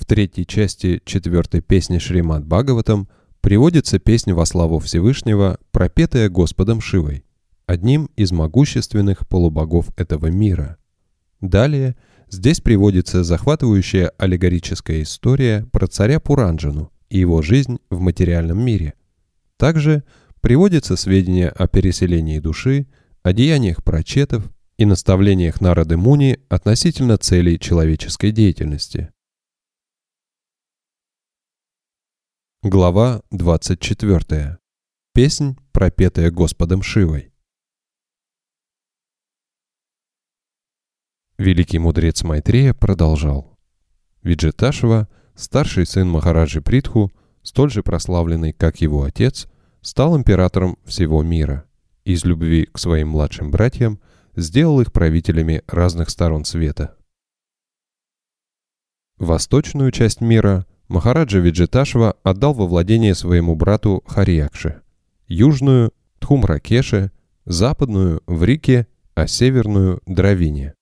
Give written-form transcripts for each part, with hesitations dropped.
третьей части 4-й песни Шримад Бхагаватам приводится песня во славу Всевышнего, пропетая Господом Шивой, одним из могущественных полубогов этого мира. Далее здесь приводится захватывающая аллегорическая история про царя Пуранджану и его жизнь в материальном мире. Также приводятся сведения о переселении души, о деяниях прачетов и наставлениях Нарады Муни относительно целей человеческой деятельности. Глава 24. Песнь, пропетая Господом Шивой. Великий мудрец Майтрея продолжал. Виджиташва, старший сын Махараджи Притху, столь же прославленный, как его отец, стал императором всего мира. Из любви к своим младшим братьям сделал их правителями разных сторон света. Восточную часть мира Махараджа Виджиташва отдал во владение своему брату Харьякше, южную – Тхумракеше, западную – Врике, а северную – Дравине.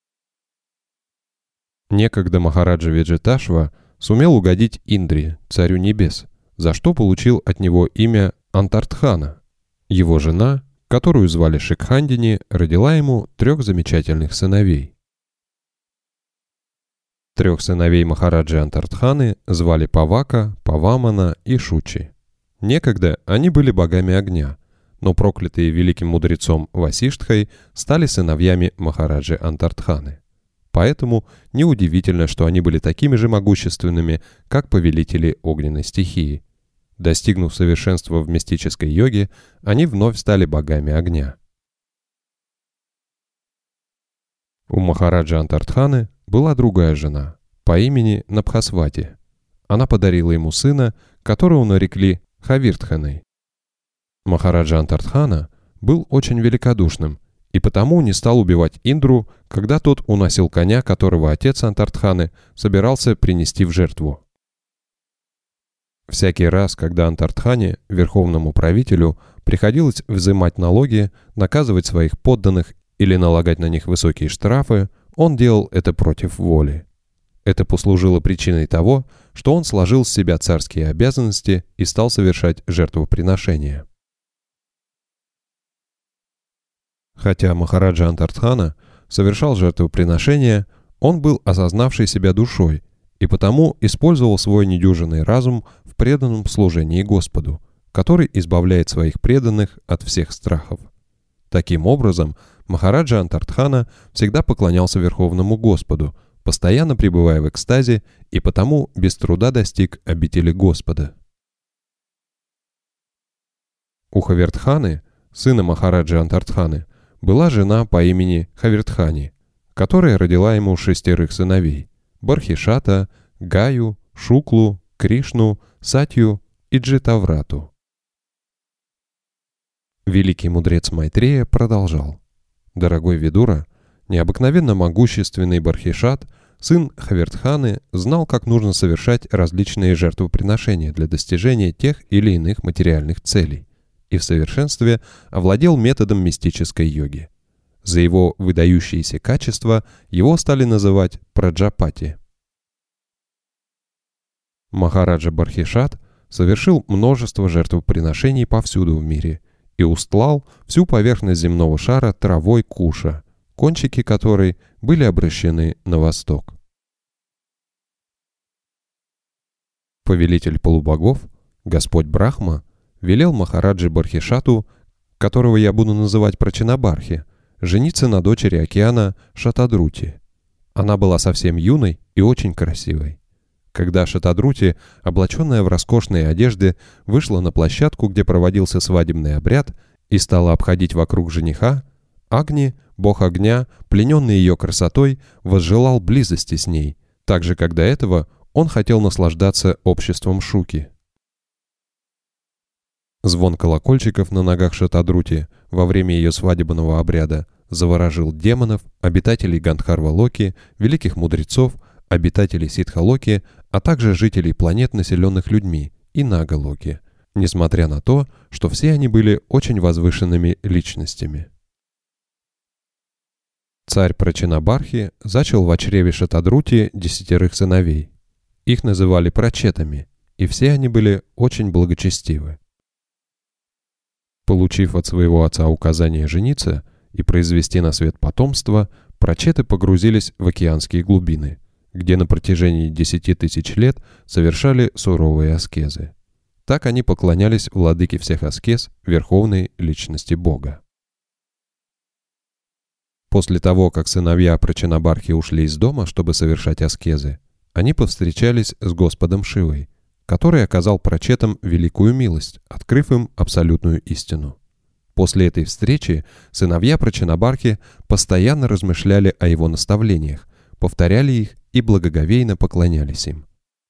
Некогда Махараджа Виджиташва сумел угодить Индре, царю небес, за что получил от него имя Антартхана. Его жена, которую звали Шикхандини, родила ему 3 замечательных сыновей. 3 сыновей Махараджи Антартханы звали Павака, Павамана и Шучи. Некогда они были богами огня, но проклятые великим мудрецом Васиштхой стали сыновьями Махараджи Антартханы. Поэтому неудивительно, что они были такими же могущественными, как повелители огненной стихии. Достигнув совершенства в мистической йоге, они вновь стали богами огня. У Махараджи Антартханы была другая жена по имени Набхасвати. Она подарила ему сына, которого нарекли Хавиртханой. Махараджа Антартхана был очень великодушным и потому не стал убивать Индру, когда тот уносил коня, которого отец Антартханы собирался принести в жертву. Всякий раз, когда Антартхане, верховному правителю, приходилось взимать налоги, наказывать своих подданных или налагать на них высокие штрафы, он делал это против воли. Это послужило причиной того, что он сложил с себя царские обязанности и стал совершать жертвоприношения. Хотя Махараджа Антартхана совершал жертвоприношения, он был осознавший себя душой и потому использовал свой недюжинный разум в преданном служении Господу, который избавляет своих преданных от всех страхов. Таким образом, Махараджа Антартхана всегда поклонялся Верховному Господу, постоянно пребывая в экстазе, и потому без труда достиг обители Господа. У Хавиртханы, сына Махараджи Антартханы, была жена по имени Хавиртхани, которая родила ему 6 сыновей – Бархишата, Гаю, Шуклу, Кришну, Сатью и Джитаврату. Великий мудрец Майтрея продолжал. Дорогой Видура, необыкновенно могущественный Бархишат, сын Хавиртханы, знал, как нужно совершать различные жертвоприношения для достижения тех или иных материальных целей, и в совершенстве овладел методом мистической йоги. За его выдающиеся качества его стали называть Праджапати. Махараджа Бархишат совершил множество жертвоприношений повсюду в мире и устлал всю поверхность земного шара травой куша, кончики которой были обращены на восток. Повелитель полубогов, Господь Брахма, велел Махараджи Бархишату, которого я буду называть Прачинабархи, жениться на дочери океана Шатадрути. Она была совсем юной и очень красивой. Когда Шатадрути, облаченная в роскошные одежды, вышла на площадку, где проводился свадебный обряд, и стала обходить вокруг жениха, Агни, бог огня, плененный ее красотой, возжелал близости с ней, так же, как до этого он хотел наслаждаться обществом Шуки. Звон колокольчиков на ногах Шатадрути во время ее свадебного обряда заворожил демонов, обитателей Гандхарва-Локи, великих мудрецов, обитателей Ситха-Локи, а также жителей планет, населенных людьми, и Нага-Локи, несмотря на то, что все они были очень возвышенными личностями. Царь Прачинабархи зачал в чреве Шатадрути 10 сыновей. Их называли прачетами, и все они были очень благочестивы. Получив от своего отца указание жениться и произвести на свет потомство, прачеты погрузились в океанские глубины, где на протяжении 10 тысяч лет совершали суровые аскезы. Так они поклонялись владыке всех аскез, верховной личности Бога. После того, как сыновья Прачанабархи ушли из дома, чтобы совершать аскезы, они повстречались с Господом Шивой, который оказал прачетам великую милость, открыв им абсолютную истину. После этой встречи сыновья Прачанабархи постоянно размышляли о его наставлениях, повторяли их и благоговейно поклонялись им.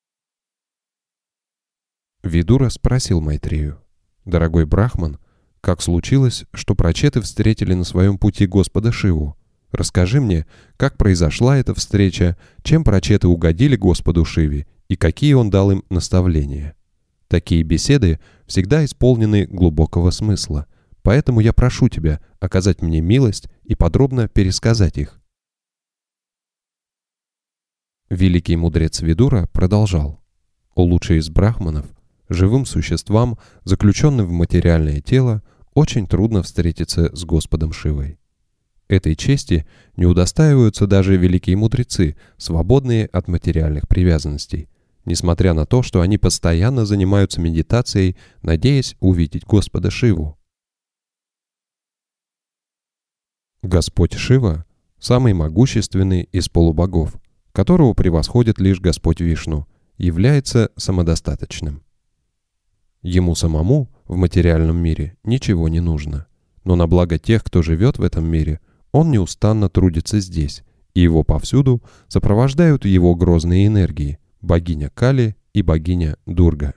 Видура спросил Майтрею: «Дорогой Брахман, как случилось, что прачеты встретили на своем пути Господа Шиву? Расскажи мне, как произошла эта встреча, чем прачеты угодили Господу Шиве и какие он дал им наставления. Такие беседы всегда исполнены глубокого смысла, поэтому я прошу тебя оказать мне милость и подробно пересказать их». Великий мудрец Видура продолжал: «О лучший из брахманов, живым существам, заключенным в материальное тело, очень трудно встретиться с Господом Шивой. Этой чести не удостаиваются даже великие мудрецы, свободные от материальных привязанностей, несмотря на то, что они постоянно занимаются медитацией, надеясь увидеть Господа Шиву. Господь Шива – самый могущественный из полубогов, которого превосходит лишь Господь Вишну, является самодостаточным. Ему самому в материальном мире ничего не нужно, но на благо тех, кто живет в этом мире, он неустанно трудится здесь, и его повсюду сопровождают его грозные энергии – богиня Кали и богиня Дурга.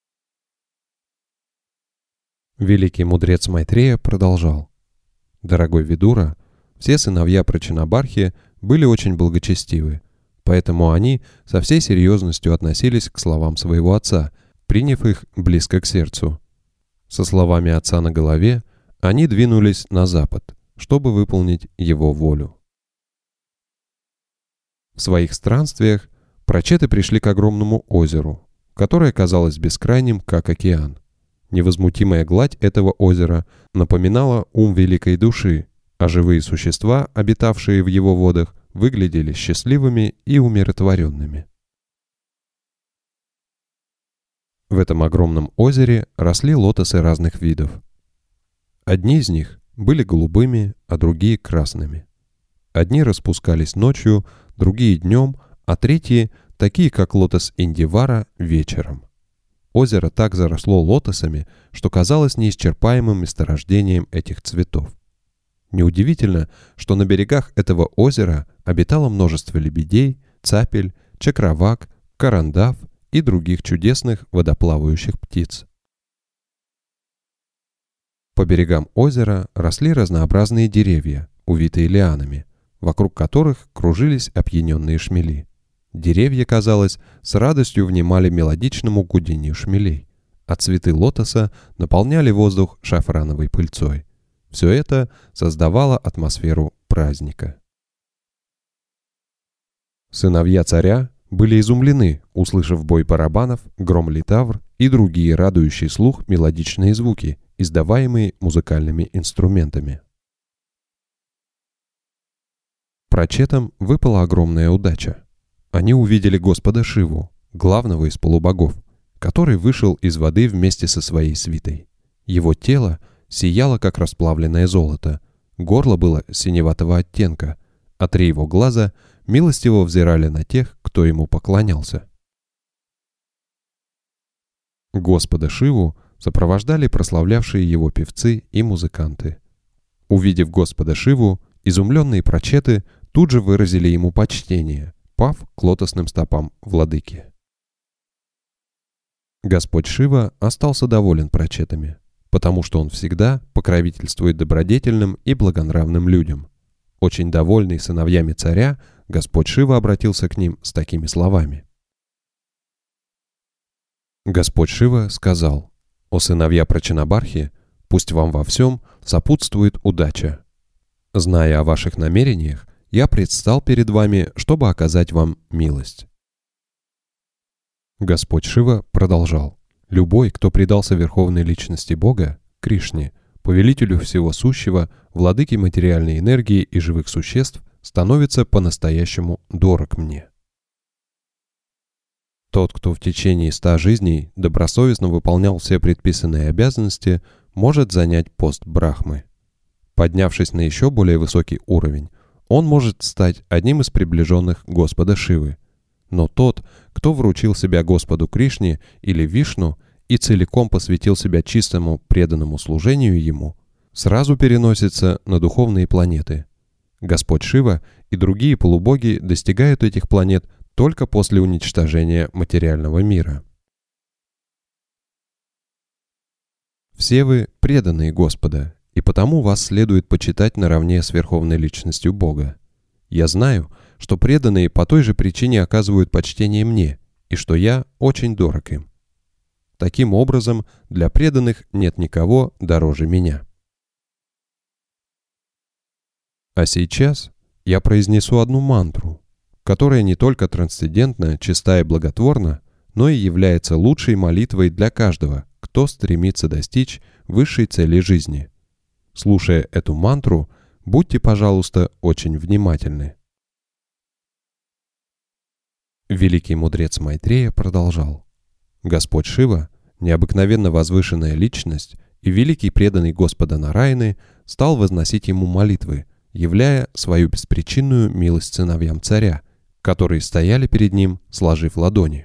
Великий мудрец Майтрея продолжал: «Дорогой Видура, все сыновья Прачанабархи были очень благочестивы, поэтому они со всей серьезностью относились к словам своего отца, приняв их близко к сердцу. Со словами отца на голове они двинулись на запад, чтобы выполнить его волю. В своих странствиях прачеты пришли к огромному озеру, которое казалось бескрайним, как океан. Невозмутимая гладь этого озера напоминала ум великой души, а живые существа, обитавшие в его водах, выглядели счастливыми и умиротворенными. В этом огромном озере росли лотосы разных видов. Одни из них были голубыми, а другие красными. Одни распускались ночью, другие днем, а третьи, такие как лотос Индивара, вечером. Озеро так заросло лотосами, что казалось неисчерпаемым месторождением этих цветов. Неудивительно, что на берегах этого озера обитало множество лебедей, цапель, чакравак, карандав и других чудесных водоплавающих птиц. По берегам озера росли разнообразные деревья, увитые лианами, вокруг которых кружились опьяненные шмели. Деревья, казалось, с радостью внимали мелодичному гудению шмелей, а цветы лотоса наполняли воздух шафрановой пыльцой. Все это создавало атмосферу праздника. Сыновья царя были изумлены, услышав бой барабанов, гром литавр и другие радующие слух мелодичные звуки, издаваемые музыкальными инструментами. Прачетам выпала огромная удача. Они увидели Господа Шиву, главного из полубогов, который вышел из воды вместе со своей свитой. Его тело сияло, как расплавленное золото, горло было синеватого оттенка, а 3 его глаза милостиво взирали на тех, кто ему поклонялся. Господа Шиву сопровождали прославлявшие его певцы и музыканты. Увидев Господа Шиву, изумленные прачеты тут же выразили ему почтение, пав к лотосным стопам владыки. Господь Шива остался доволен прачетами, потому что он всегда покровительствует добродетельным и благонравным людям. Очень довольный сыновьями царя, Господь Шива обратился к ним с такими словами. Господь Шива сказал: «О сыновья Прачанабархи, пусть вам во всем сопутствует удача. Зная о ваших намерениях, я предстал перед вами, чтобы оказать вам милость. Господь Шива продолжал. Любой, кто предался верховной личности Бога, Кришне, повелителю всего сущего, владыке материальной энергии и живых существ, становится по-настоящему дорог мне. Тот, кто в течение 100 жизней добросовестно выполнял все предписанные обязанности, может занять пост Брахмы. Поднявшись на еще более высокий уровень, он может стать одним из приближенных Господа Шивы. Но тот, кто вручил себя Господу Кришне или Вишну и целиком посвятил себя чистому преданному служению Ему, сразу переносится на духовные планеты. Господь Шива и другие полубоги достигают этих планет только после уничтожения материального мира. Все вы преданные Господа, и потому вас следует почитать наравне с Верховной Личностью Бога. Я знаю, что преданные по той же причине оказывают почтение мне, и что я очень дорог им. Таким образом, для преданных нет никого дороже меня. А сейчас я произнесу одну мантру, которая не только трансцендентна, чиста и благотворна, но и является лучшей молитвой для каждого, кто стремится достичь высшей цели жизни. Слушая эту мантру, будьте, пожалуйста, очень внимательны. Великий мудрец Майтрея продолжал. Господь Шива, необыкновенно возвышенная личность и великий преданный Господа Нараяны, стал возносить ему молитвы, являя свою беспричинную милость сыновьям царя, которые стояли перед ним, сложив ладони.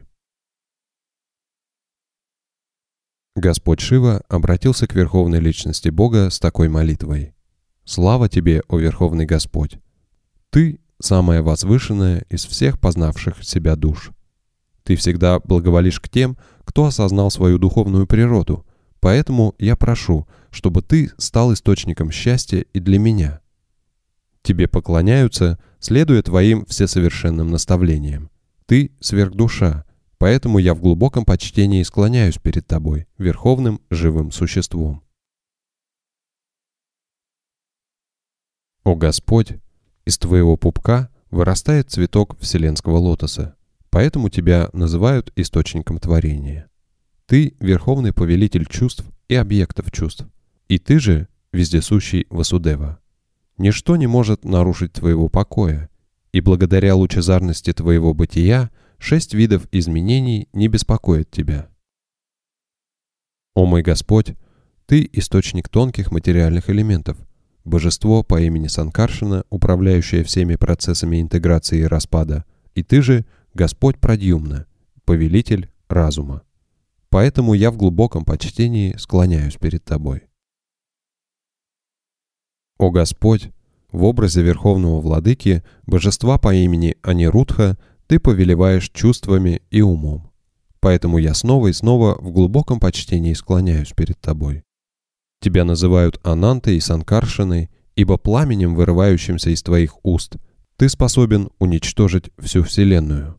Господь Шива обратился к Верховной Личности Бога с такой молитвой. «Слава тебе, о Верховный Господь! Ты – самая возвышенная из всех познавших себя душ. Ты всегда благоволишь к тем, кто осознал свою духовную природу, поэтому я прошу, чтобы ты стал источником счастья и для меня. Тебе поклоняются, следуя твоим всесовершенным наставлениям. Ты – сверхдуша, поэтому я в глубоком почтении склоняюсь перед тобой, верховным живым существом. О Господь, из твоего пупка вырастает цветок вселенского лотоса, поэтому тебя называют источником творения. Ты – верховный повелитель чувств и объектов чувств, и ты же – вездесущий Васудева. Ничто не может нарушить твоего покоя, и благодаря лучезарности твоего бытия 6 видов изменений не беспокоят тебя. О мой Господь, ты – источник тонких материальных элементов, божество по имени Санкаршана, управляющее всеми процессами интеграции и распада, и ты же – Господь Прадьюмна, повелитель разума. Поэтому я в глубоком почтении склоняюсь перед тобой. О Господь, в образе Верховного Владыки, божества по имени Анирудха, ты повелеваешь чувствами и умом. Поэтому я снова и снова в глубоком почтении склоняюсь перед тобой. Тебя называют Анантой и Санкаршаной, ибо пламенем, вырывающимся из твоих уст, ты способен уничтожить всю Вселенную.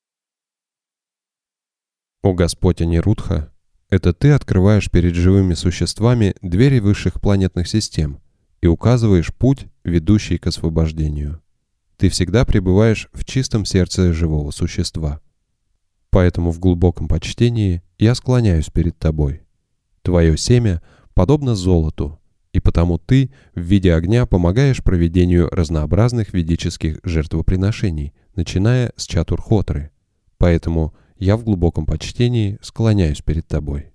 О Господь Анирудха, это ты открываешь перед живыми существами двери высших планетных систем и указываешь путь, ведущий к освобождению. Ты всегда пребываешь в чистом сердце живого существа. Поэтому в глубоком почтении я склоняюсь перед тобой. Твое семя подобно золоту, и потому ты в виде огня помогаешь проведению разнообразных ведических жертвоприношений, начиная с Чатурхотры. Поэтому я в глубоком почтении склоняюсь перед тобой.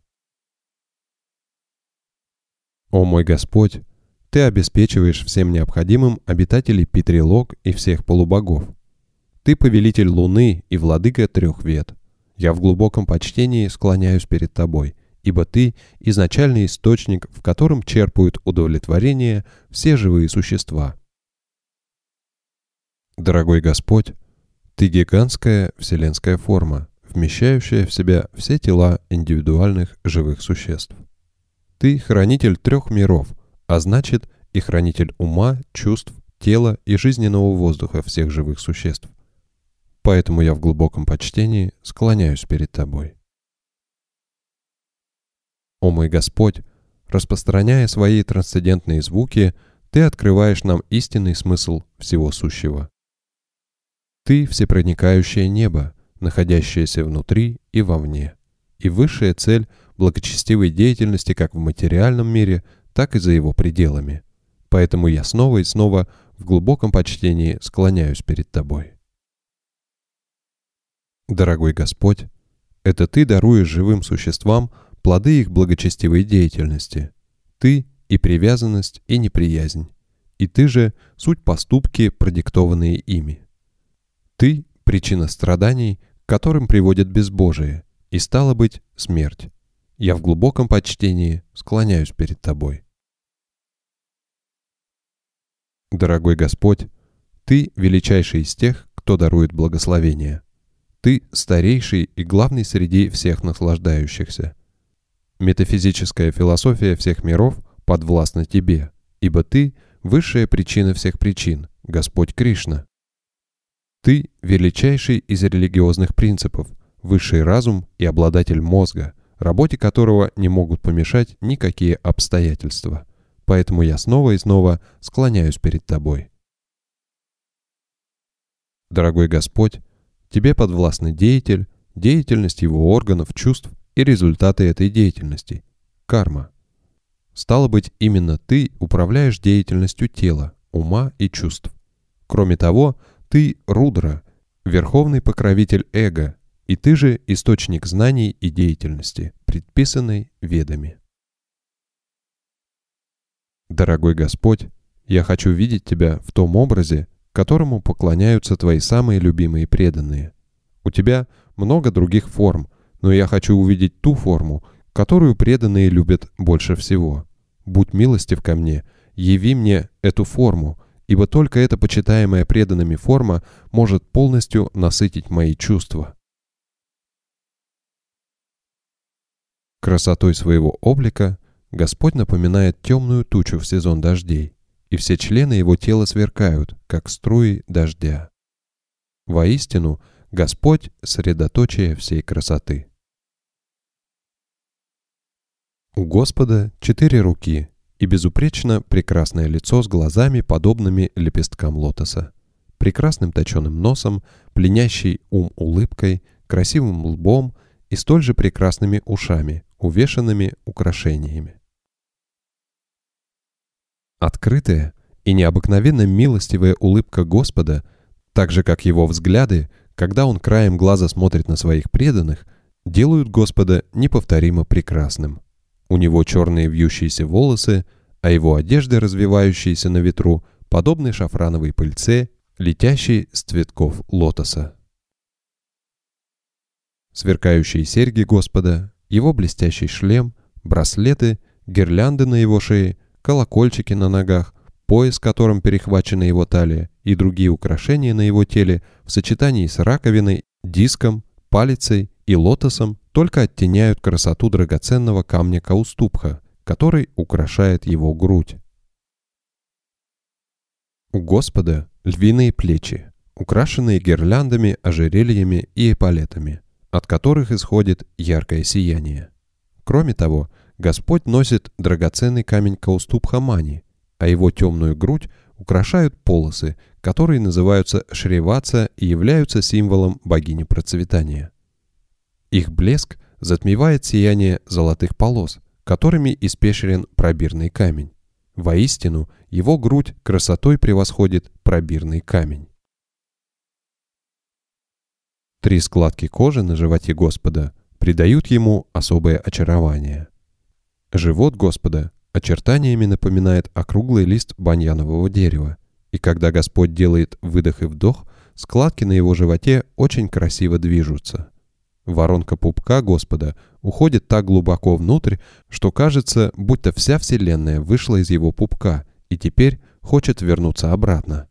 О мой Господь, ты обеспечиваешь всем необходимым обитателей Питрилок и всех полубогов. Ты повелитель Луны и владыка 3 вед. Я в глубоком почтении склоняюсь перед тобой, ибо ты – изначальный источник, в котором черпают удовлетворение все живые существа. Дорогой Господь, ты гигантская вселенская форма, вмещающая в себя все тела индивидуальных живых существ. Ты хранитель 3 миров, а значит и хранитель ума, чувств, тела и жизненного воздуха всех живых существ. Поэтому я в глубоком почтении склоняюсь перед тобой. О мой Господь, распространяя свои трансцендентные звуки, ты открываешь нам истинный смысл всего сущего. Ты всепроникающее небо, находящаяся внутри и вовне, и высшая цель благочестивой деятельности как в материальном мире, так и за его пределами. Поэтому я снова и снова в глубоком почтении склоняюсь перед Тобой. Дорогой Господь, это Ты даруешь живым существам плоды их благочестивой деятельности. Ты и привязанность, и неприязнь. И Ты же суть поступки, продиктованные ими. Ты – причина страданий, к которым приводит безбожие, и, стало быть, смерть. Я в глубоком почтении склоняюсь перед Тобой. Дорогой Господь, Ты величайший из тех, кто дарует благословение. Ты старейший и главный среди всех наслаждающихся. Метафизическая философия всех миров подвластна Тебе, ибо Ты – высшая причина всех причин, Господь Кришна. Ты – величайший из религиозных принципов, высший разум и обладатель мозга, работе которого не могут помешать никакие обстоятельства. Поэтому я снова и снова склоняюсь перед Тобой. Дорогой Господь, Тебе подвластный деятель, деятельность его органов, чувств и результаты этой деятельности – карма. Стало быть, именно Ты управляешь деятельностью тела, ума и чувств. Кроме того, Ты – Рудра, верховный покровитель эго, и Ты же источник знаний и деятельности, предписанной Ведами. Дорогой Господь, я хочу видеть Тебя в том образе, которому поклоняются Твои самые любимые преданные. У Тебя много других форм, но я хочу увидеть ту форму, которую преданные любят больше всего. Будь милостив ко мне, яви мне эту форму, ибо только эта почитаемая преданными форма может полностью насытить мои чувства. Красотой своего облика Господь напоминает темную тучу в сезон дождей, и все члены его тела сверкают, как струи дождя. Воистину, Господь — средоточие всей красоты. У Господа 4 руки и безупречно прекрасное лицо с глазами, подобными лепесткам лотоса, прекрасным точеным носом, пленящей ум улыбкой, красивым лбом и столь же прекрасными ушами, увешанными украшениями. Открытая и необыкновенно милостивая улыбка Господа, так же как его взгляды, когда он краем глаза смотрит на своих преданных, делают Господа неповторимо прекрасным. У него черные вьющиеся волосы, а его одежды, развивающиеся на ветру, подобны шафрановой пыльце, летящей с цветков лотоса. Сверкающие серьги Господа, его блестящий шлем, браслеты, гирлянды на его шее, колокольчики на ногах, пояс, которым перехвачена его талия, и другие украшения на его теле в сочетании с раковиной, диском, палицей и лотосом только оттеняют красоту драгоценного камня каустубха, который украшает его грудь. У Господа львиные плечи, украшенные гирляндами, ожерельями и эполетами, от которых исходит яркое сияние. Кроме того, Господь носит драгоценный камень каустубха мани, а его темную грудь украшают полосы, которые называются шриваца и являются символом богини процветания. Их блеск затмевает сияние золотых полос, которыми испещрен пробирный камень. Воистину, его грудь красотой превосходит пробирный камень. 3 складки кожи на животе Господа придают ему особое очарование. Живот Господа очертаниями напоминает округлый лист баньянового дерева, и когда Господь делает выдох и вдох, складки на его животе очень красиво движутся. Воронка пупка Господа уходит так глубоко внутрь, что кажется, будто вся вселенная вышла из его пупка и теперь хочет вернуться обратно.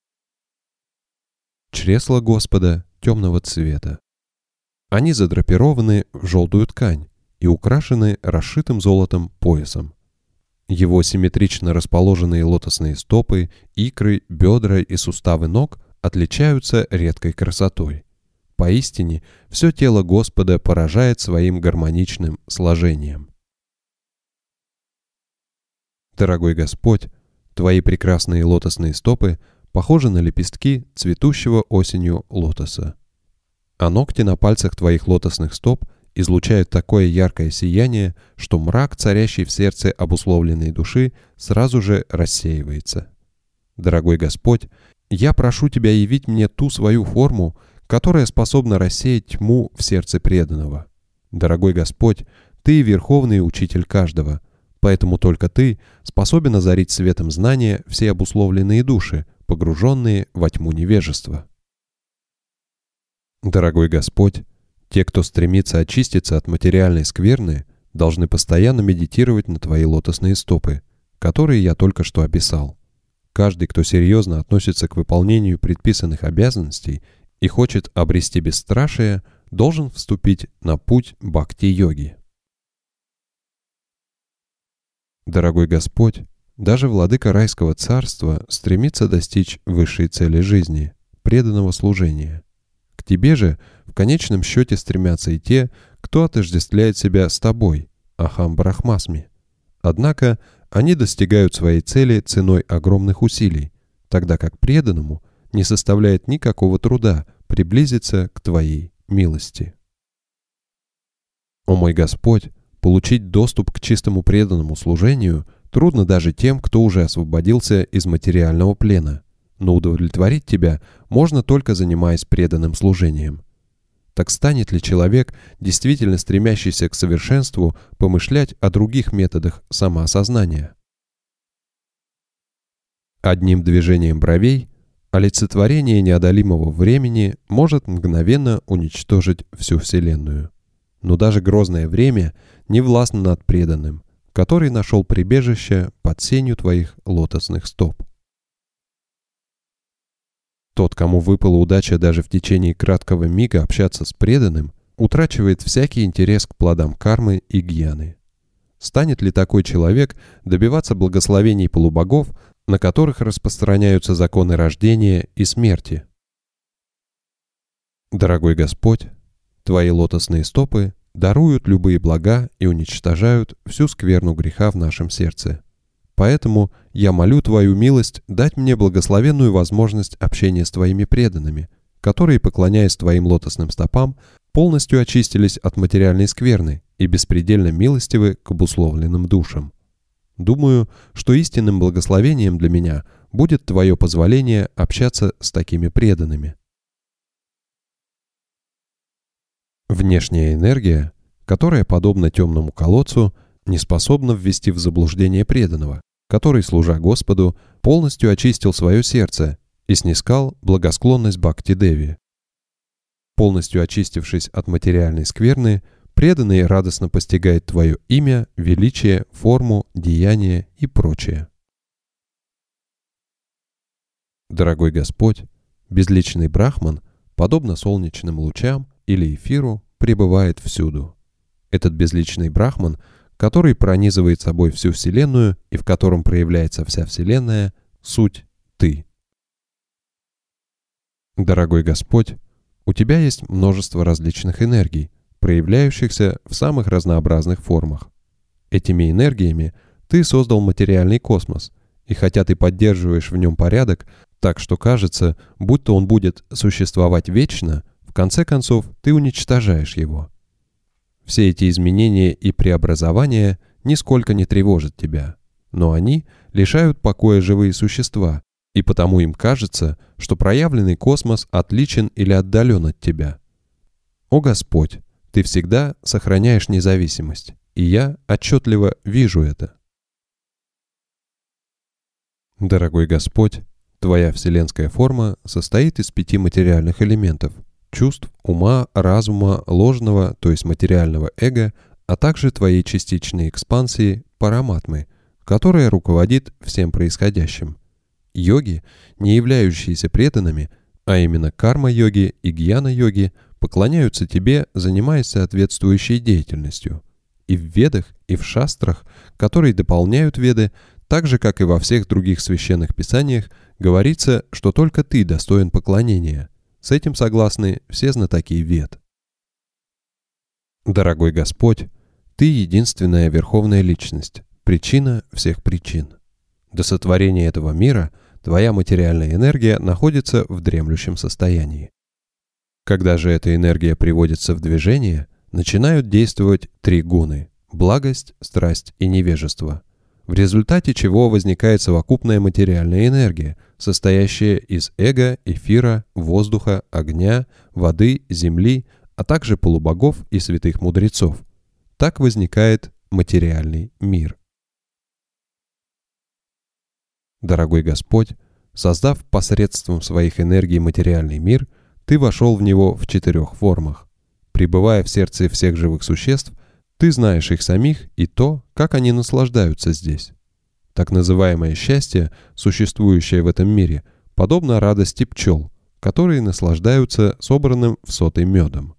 Чресла Господа темного цвета. Они задрапированы в желтую ткань и украшены расшитым золотом поясом. Его симметрично расположенные лотосные стопы, икры, бедра и суставы ног отличаются редкой красотой. Поистине, все тело Господа поражает своим гармоничным сложением. Дорогой Господь, Твои прекрасные лотосные стопы похожи на лепестки цветущего осенью лотоса. а ногти на пальцах твоих лотосных стоп излучают такое яркое сияние, что мрак, царящий в сердце обусловленной души, сразу же рассеивается. Дорогой Господь, я прошу Тебя явить мне ту свою форму, которая способна рассеять тьму в сердце преданного. Дорогой Господь, Ты верховный учитель каждого, поэтому только Ты способен озарить светом знания все обусловленные души, погруженные во тьму невежества. Дорогой Господь, те, кто стремится очиститься от материальной скверны, должны постоянно медитировать на Твои лотосные стопы, которые я только что описал. Каждый, кто серьезно относится к выполнению предписанных обязанностей и хочет обрести бесстрашие, должен вступить на путь бхакти-йоги. Дорогой Господь, даже владыка райского царства стремится достичь высшей цели жизни – преданного служения. К Тебе же в конечном счете стремятся и те, кто отождествляет себя с Тобой, Ахам Брахмасми. Однако они достигают своей цели ценой огромных усилий, тогда как преданному не составляет никакого труда приблизиться к Твоей милости. О мой Господь, получить доступ к чистому преданному служению трудно даже тем, кто уже освободился из материального плена, но удовлетворить Тебя можно только занимаясь преданным служением. Так станет ли человек, действительно стремящийся к совершенству, помышлять о других методах самоосознания? Одним движением бровей олицетворение неодолимого времени может мгновенно уничтожить всю Вселенную. Но даже грозное время не властно над преданным, который нашел прибежище под сенью Твоих лотосных стоп. Тот, кому выпала удача даже в течение краткого мига общаться с преданным, утрачивает всякий интерес к плодам кармы и гьяны. Станет ли такой человек добиваться благословений полубогов, на которых распространяются законы рождения и смерти? Дорогой Господь, Твои лотосные стопы даруют любые блага и уничтожают всю скверну греха в нашем сердце. Поэтому я молю Твою милость дать мне благословенную возможность общения с Твоими преданными, которые, поклоняясь Твоим лотосным стопам, полностью очистились от материальной скверны и беспредельно милостивы к обусловленным душам. Думаю, что истинным благословением для меня будет Твое позволение общаться с такими преданными. Внешняя энергия, которая, подобно темному колодцу, не способна ввести в заблуждение преданного, который, служа Господу, полностью очистил свое сердце и снискал благосклонность Бхакти-деви. Полностью очистившись от материальной скверны, преданный радостно постигает Твое имя, величие, форму, деяние и прочее. Дорогой Господь, безличный Брахман, подобно солнечным лучам или эфиру, пребывает всюду. Этот безличный Брахман, который пронизывает собой всю Вселенную и в котором проявляется вся Вселенная, суть Ты. Дорогой Господь, у Тебя есть множество различных энергий, проявляющихся в самых разнообразных формах. Этими энергиями Ты создал материальный космос, и хотя Ты поддерживаешь в нем порядок, так что кажется, будто он будет существовать вечно, в конце концов Ты уничтожаешь его. Все эти изменения и преобразования нисколько не тревожат Тебя, но они лишают покоя живые существа, и потому им кажется, что проявленный космос отличен или отдален от Тебя. О Господь, Ты всегда сохраняешь независимость, и я отчетливо вижу это. Дорогой Господь, Твоя вселенская форма состоит из 5 материальных элементов: чувств, ума, разума, ложного, то есть материального эго, а также Твоей частичной экспансии параматмы, которая руководит всем происходящим. Йоги, не являющиеся преданными, а именно карма-йоги и гьяна-йоги, поклоняются Тебе, занимаясь соответствующей деятельностью. И в Ведах, и в Шастрах, которые дополняют Веды, так же, как и во всех других священных писаниях, говорится, что только Ты достоин поклонения. С этим согласны все знатоки Вед. Дорогой Господь, Ты единственная Верховная Личность, причина всех причин. До сотворения этого мира Твоя материальная энергия находится в дремлющем состоянии. Когда же эта энергия приводится в движение, начинают действовать три гуны – благость, страсть и невежество, в результате чего возникает совокупная материальная энергия, состоящая из эго, эфира, воздуха, огня, воды, земли, а также полубогов и святых мудрецов. Так возникает материальный мир. Дорогой Господь, создав посредством своих энергий материальный мир, Ты вошел в него в 4 формах. Пребывая в сердце всех живых существ, Ты знаешь их самих и то, как они наслаждаются здесь. Так называемое счастье, существующее в этом мире, подобно радости пчел, которые наслаждаются собранным в соты медом.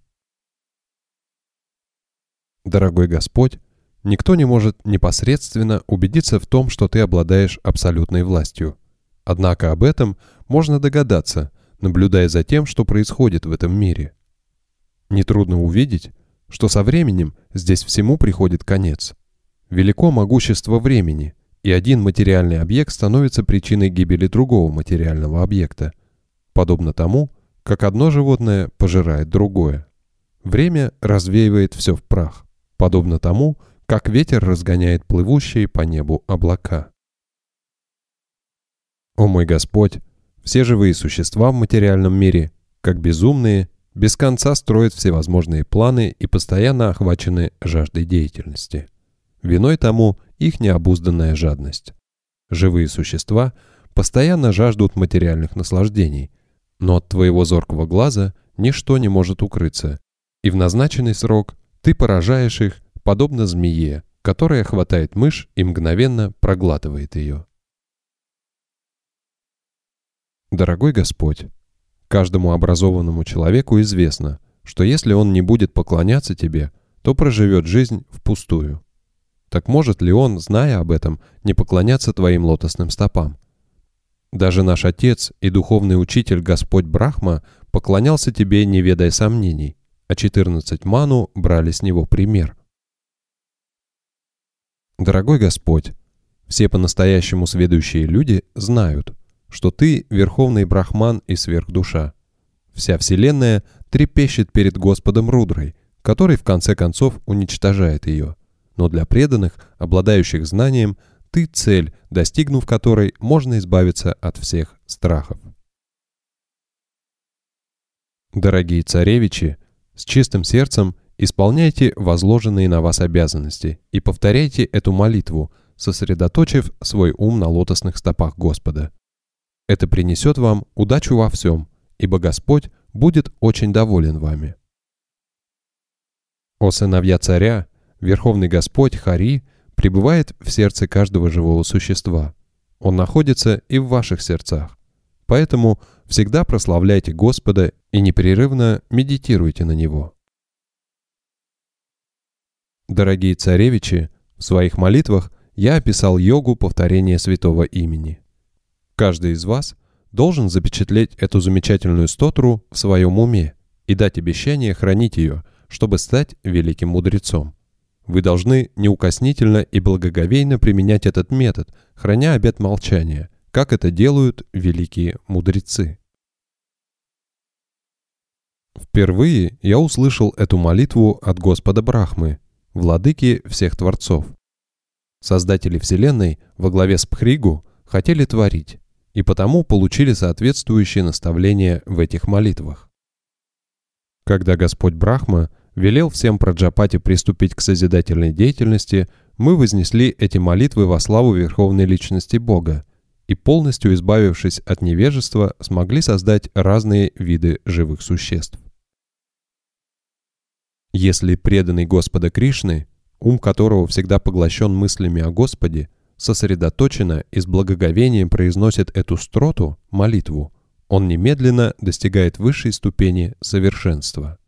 Дорогой Господь, никто не может непосредственно убедиться в том, что Ты обладаешь абсолютной властью. Однако об этом можно догадаться, наблюдая за тем, что происходит в этом мире. Нетрудно увидеть, что со временем здесь всему приходит конец. Велико могущество времени, и один материальный объект становится причиной гибели другого материального объекта, подобно тому, как одно животное пожирает другое. Время развеивает все в прах, подобно тому, как ветер разгоняет плывущие по небу облака. О мой Господь, все живые существа в материальном мире, как безумные, без конца строят всевозможные планы и постоянно охвачены жаждой деятельности. Виной тому их необузданная жадность. Живые существа постоянно жаждут материальных наслаждений, но от твоего зоркого глаза ничто не может укрыться, и в назначенный срок ты поражаешь их, подобно змее, которая хватает мышь и мгновенно проглатывает ее. Дорогой Господь, каждому образованному человеку известно, что если он не будет поклоняться Тебе, то проживет жизнь впустую. Так может ли он, зная об этом, не поклоняться Твоим лотосным стопам? Даже наш Отец и духовный учитель Господь Брахма поклонялся Тебе, не ведая сомнений, а 14 ману брали с него пример. Дорогой Господь, все по-настоящему сведущие люди знают, что Ты — Верховный Брахман и Сверхдуша. Вся Вселенная трепещет перед Господом Рудрой, который в конце концов уничтожает ее. Но для преданных, обладающих знанием, Ты — цель, достигнув которой можно избавиться от всех страхов. Дорогие царевичи, с чистым сердцем исполняйте возложенные на вас обязанности и повторяйте эту молитву, сосредоточив свой ум на лотосных стопах Господа. Это принесет вам удачу во всем, ибо Господь будет очень доволен вами. О сыновья царя, Верховный Господь Хари пребывает в сердце каждого живого существа. Он находится и в ваших сердцах. Поэтому всегда прославляйте Господа и непрерывно медитируйте на Него. Дорогие царевичи, в своих молитвах я описал йогу повторения святого имени. Каждый из вас должен запечатлеть эту замечательную стотру в своем уме и дать обещание хранить ее, чтобы стать великим мудрецом. Вы должны неукоснительно и благоговейно применять этот метод, храня обет молчания, как это делают великие мудрецы. Впервые я услышал эту молитву от Господа Брахмы, владыки всех творцов. Создатели Вселенной во главе с Пхригу хотели творить, и потому получили соответствующие наставления в этих молитвах. Когда Господь Брахма велел всем праджапати приступить к созидательной деятельности, мы вознесли эти молитвы во славу Верховной Личности Бога и, полностью избавившись от невежества, смогли создать разные виды живых существ. Если преданный Господа Кришны, ум которого всегда поглощен мыслями о Господе, сосредоточенно и с благоговением произносит эту строту, молитву, он немедленно достигает высшей ступени совершенства.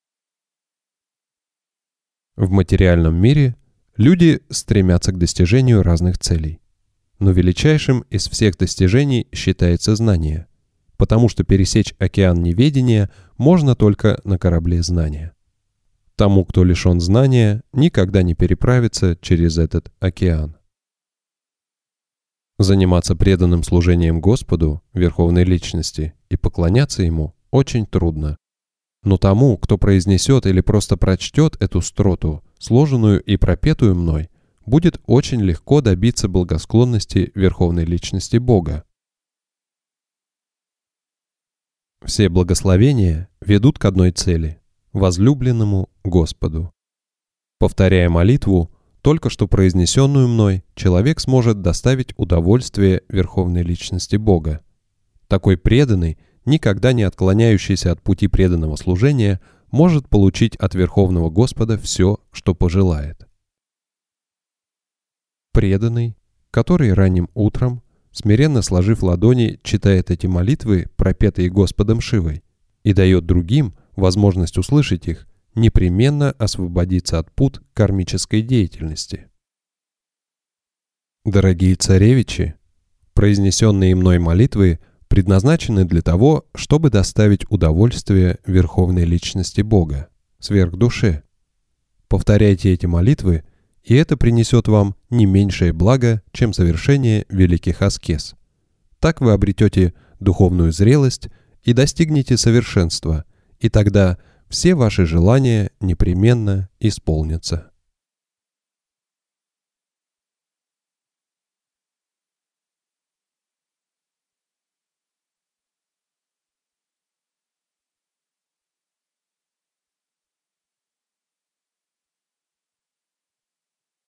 В материальном мире люди стремятся к достижению разных целей. Но величайшим из всех достижений считается знание, потому что пересечь океан неведения можно только на корабле знания. Тому, кто лишен знания, никогда не переправиться через этот океан. Заниматься преданным служением Господу, Верховной Личности, и поклоняться Ему очень трудно. Но тому, кто произнесет или просто прочтет эту строту, сложенную и пропетую мной, будет очень легко добиться благосклонности Верховной Личности Бога. Все благословения ведут к одной цели – возлюбленному Господу. Повторяя молитву, только что произнесенную мной, человек сможет доставить удовольствие Верховной Личности Бога. Такой преданный, никогда не отклоняющийся от пути преданного служения, может получить от Верховного Господа все, что пожелает. Преданный, который ранним утром, смиренно сложив ладони, читает эти молитвы, пропетые Господом Шивой, и дает другим возможность услышать их, непременно освободиться от пут кармической деятельности. Дорогие царевичи, произнесенные мной молитвы предназначены для того, чтобы доставить удовольствие Верховной Личности Бога, сверхдуше. Повторяйте эти молитвы, и это принесет вам не меньшее благо, чем совершение великих аскез. Так вы обретете духовную зрелость и достигнете совершенства, и тогда все ваши желания непременно исполнятся.